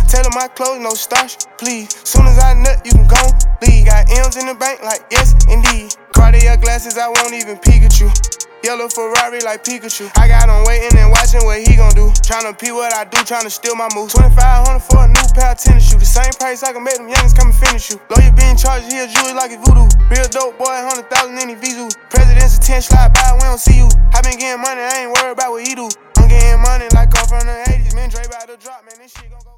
Tailor my clothes, no starch, please. Soon as I nut, you can go leave. Got M's in the bank, like yes, indeed. Cartier glasses, I won't even peek at you. Yellow Ferrari like Pikachu. I got him waiting and watching what he gon' do. Tryna pee what I do, tryna steal my moves. 2,500 for a new pair of tennis shoes. The same price I can make them youngins come and finish you. Lawyer being charged, he a jewelry like a voodoo. Real dope boy, 100,000 in his Vizu. President's attention, slide by, we don't see you. I been getting money, I ain't worried about what he do. I'm getting money like I'm from the 80s. Man, Dre about to drop, man, this shit gon' go.